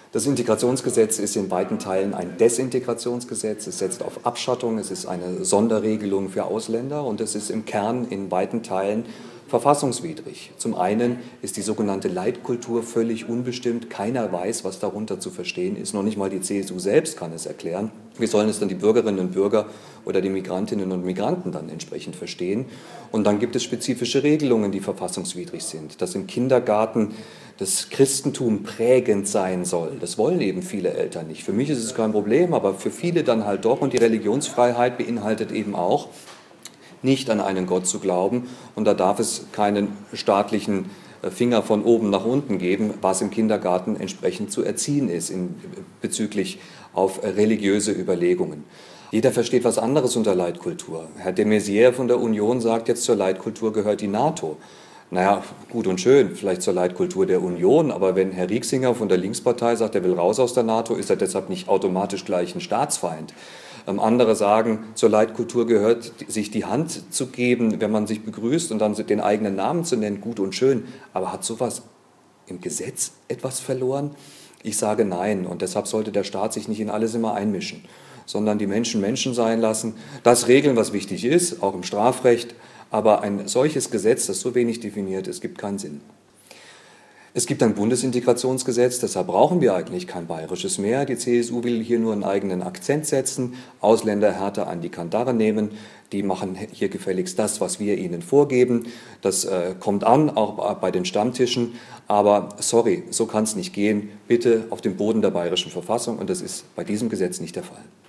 Das Integrationsgesetz ist in weiten Teilen ein Desintegrationsgesetz. Es setzt auf Abschattung, es ist eine Sonderregelung für Ausländer und es ist im Kern in weiten Teilen verfassungswidrig. Zum einen ist die sogenannte Leitkultur völlig unbestimmt. Keiner weiß, was darunter zu verstehen ist. Noch nicht mal die CSU selbst kann es erklären. Wie sollen es dann die Bürgerinnen und Bürger oder die Migrantinnen und Migranten dann entsprechend verstehen? Und dann gibt es spezifische Regelungen, die verfassungswidrig sind. Dass im Kindergarten das Christentum prägend sein soll. Das wollen eben viele Eltern nicht. Für mich ist es kein Problem, aber für viele dann halt doch. Und die Religionsfreiheit beinhaltet eben auch, nicht an einen Gott zu glauben. Und da darf es keinen staatlichen Finger von oben nach unten geben, was im Kindergarten entsprechend zu erziehen ist bezüglich auf religiöse Überlegungen. Jeder versteht was anderes unter Leitkultur. Herr de Maizière von der Union sagt jetzt, zur Leitkultur gehört die NATO. Naja, gut und schön, vielleicht zur Leitkultur der Union, aber wenn Herr Rieksinger von der Linkspartei sagt, er will raus aus der NATO, ist er deshalb nicht automatisch gleich ein Staatsfeind. Andere sagen, zur Leitkultur gehört, sich die Hand zu geben, wenn man sich begrüßt und dann den eigenen Namen zu nennen, gut und schön. Aber hat sowas im Gesetz etwas verloren? Ich sage nein und deshalb sollte der Staat sich nicht in alles immer einmischen, sondern die Menschen Menschen sein lassen, das regeln, was wichtig ist, auch im Strafrecht. Aber ein solches Gesetz, das so wenig definiert ist, gibt keinen Sinn. Es gibt ein Bundesintegrationsgesetz, deshalb brauchen wir eigentlich kein bayerisches mehr. Die CSU will hier nur einen eigenen Akzent setzen, Ausländer härter an die Kandare nehmen. Die machen hier gefälligst das, was wir ihnen vorgeben. Das kommt an, auch bei den Stammtischen. Aber sorry, so kann es nicht gehen. Bitte auf dem Boden der bayerischen Verfassung. Und das ist bei diesem Gesetz nicht der Fall.